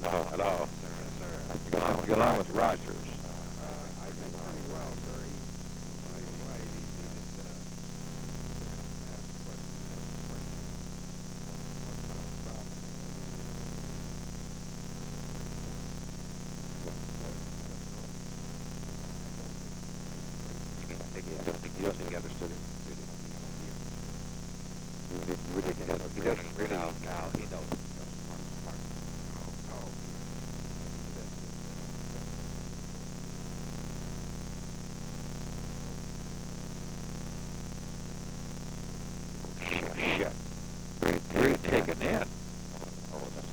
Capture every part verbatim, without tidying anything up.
Oh, hello. Sir, sir. Get along, get along with Rogers. Uh, I think pretty well, sir. He, he's right. He, he just, uh, asked questions, asked questions. What's the problem? I think he, I don't think he doesn't think he understood it. He really, really, he doesn't, he doesn't really, now, now he knows. Oh, Shit, shit. Very, very taken in. Oh, that's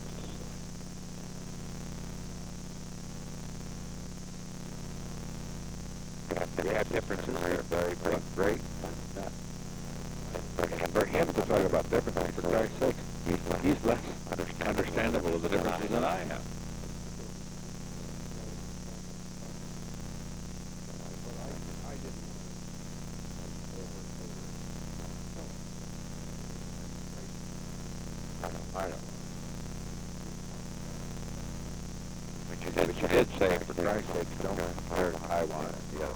We have differences. They're very, very great. And for him to talk about differences, for Christ's sake, he's, he's less understandable of the differences than I am. I didn't I know, I know. But you did, but you did say, for Christ's sake, don't compare Taiwan and the other.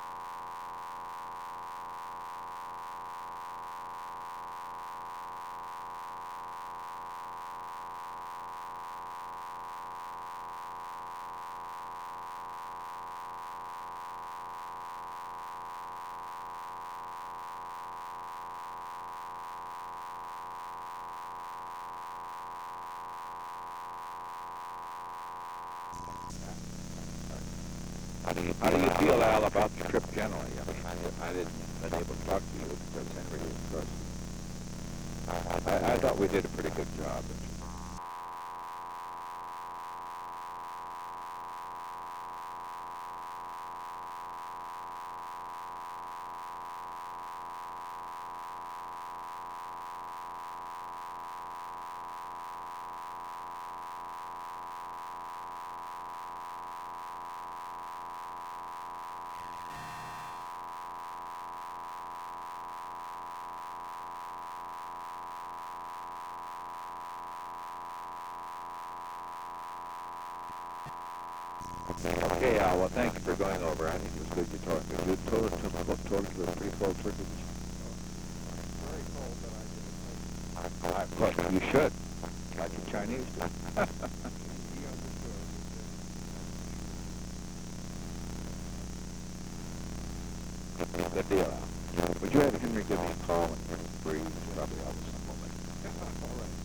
How do you, how do you feel, Al, about the trip generally? I mean, I, I didn't been able to talk to you because Henry was trusted. I, I, I thought we did a pretty good job. Okay, Al, well, thank you for going over. I think it was good you talked. You told us to told us the three-fold circuit. very cold, but I didn't know. Of course, you should. Like the Chinese do. He understood. Good deal, Al. Would you have Henry give me a call when you're free? Probably out at some moment. All right.